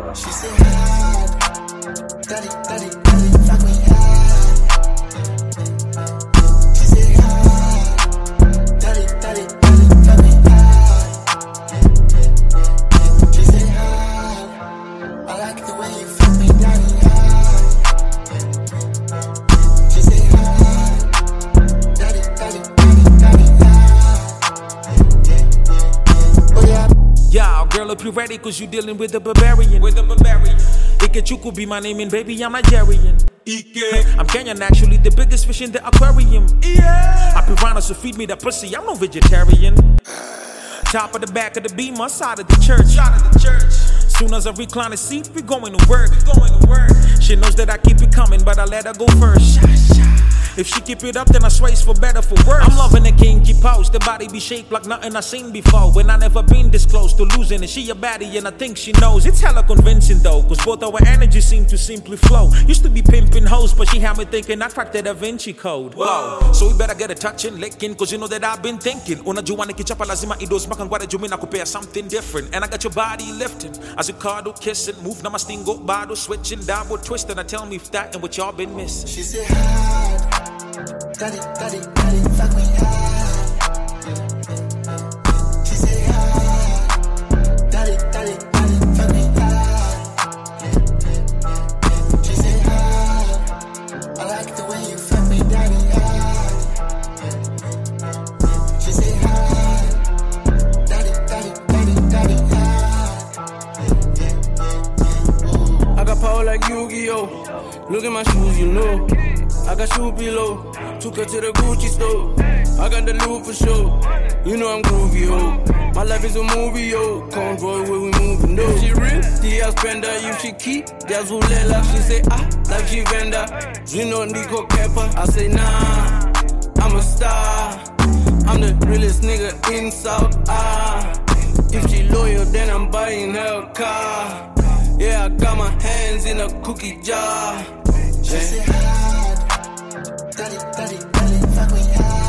She said hard, daddy, daddy, daddy, fuck me hard. She said hard, daddy, daddy, daddy, fuck me hard. She said hard, I like the way you fuck me, daddy hard. She said hard, daddy, daddy, daddy, daddy hard. Oh yeah. Yeah, girl, if you ready, cause you dealing with a barbarian. Ike could be my name and baby, I'm Nigerian. I'm Kenyan, actually, the biggest fish in the aquarium. I piranha, so feed me that pussy, I'm no vegetarian. Top of the back of the beam, side of the church. Soon as I recline the seat, we going to work. She knows that I keep it coming, but I let her go first. If she keep it up, then I swear it's for better, for worse. I'm loving the kinky pose, the body be shaped like nothing I seen before. When I never been this close to losing it, she a baddie and I think she knows. It's hella convincing though, cause both our energies seem to simply flow. Used to be pimping hoes, but she had me thinking I cracked the Da Vinci Code. Whoa, so we better get a touching, licking, cause you know that I've been thinking. Unajua nikichapa lazima idos makangwara jumi na kupea something different. And I got your body lifting, as you cuddle, kissing, move na mastingo, bottle, switching, double twisting. Now tell me if that and what y'all been missing. She said hard, daddy, daddy, daddy, fuck me hard. She said hard, daddy, daddy, daddy, fuck me hard. She said hard, I like the way you fuck me, daddy hard. She said hard, daddy, daddy, daddy, daddy hard. I got power like Yu-Gi-Oh! Look at my shoes, you know. I got shoe below, took her to the Gucci store. I got the loot for sure, you know I'm groovy, yo. My life is a movie, yo. Convoy where we moving, no. She real, the spender, you she keep. That's who let like she say like she venda. You know Nico Kepper, I say nah, I'm a star. I'm the realest nigga in South, if she loyal, then I'm buying her a car. Yeah, I got my hands in a cookie jar. She said hard, daddy, daddy, daddy, fuck me hard.